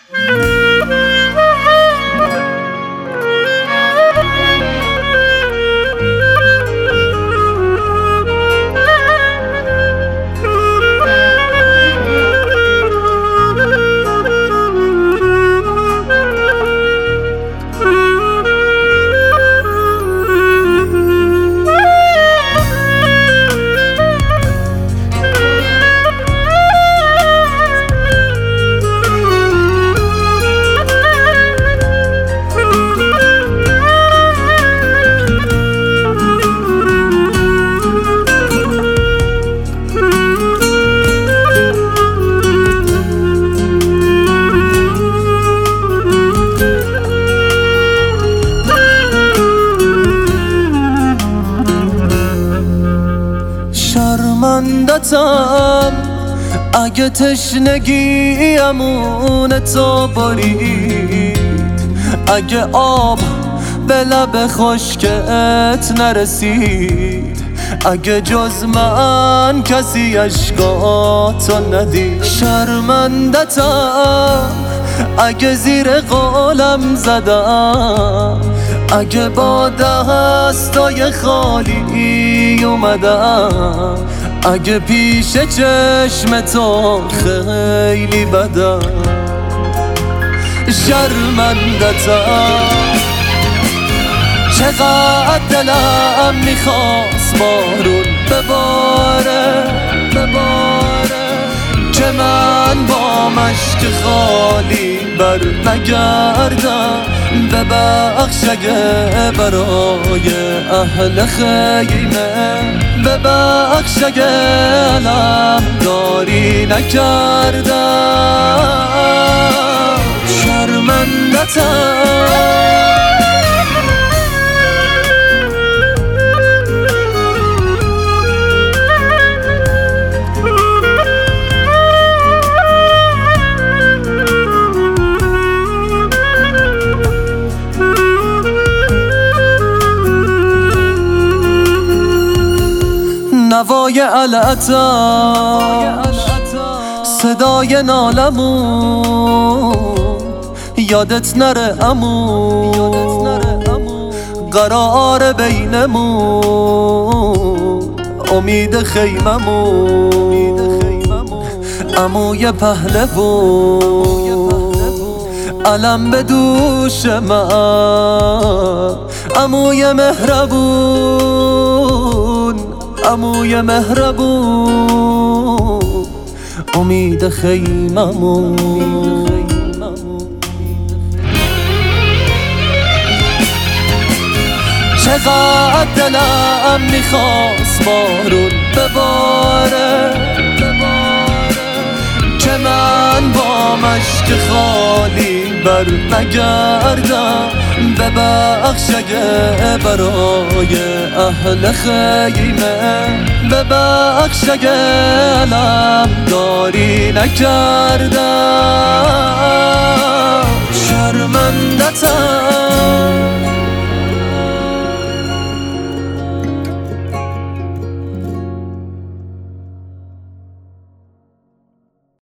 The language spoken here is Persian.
شرمندتم اگه تشنگی امون تو برید، اگه آب به لب خشکت نرسید، اگه جز من کسی عشقاتو ندید. شرمندتم اگه زیر قولم زدم، اگه با دستای خالی اومدم، اگه پیش چشم تو خیلی بدم. شرمندتم چقدر دلم میخواست بارون بباره، که من با مشک خالی بر نگردم. ببخش اگه برای اهل خیمه، ببخش اگه علمداری نکردم. شرمندتم نوای علتم، صدای نالمون یادت نره امون، قرار بینمون امید خیممون. عموی پهلوون علم به دوش من، عموی مهربون، عموی مهربون امید خیممون. چقدر دلم میخواست بارون بباره، که من با مشک خالی بر نگردم. ببخش اگه برای اهل خیمه، ببخش اگه علمداری نکردم.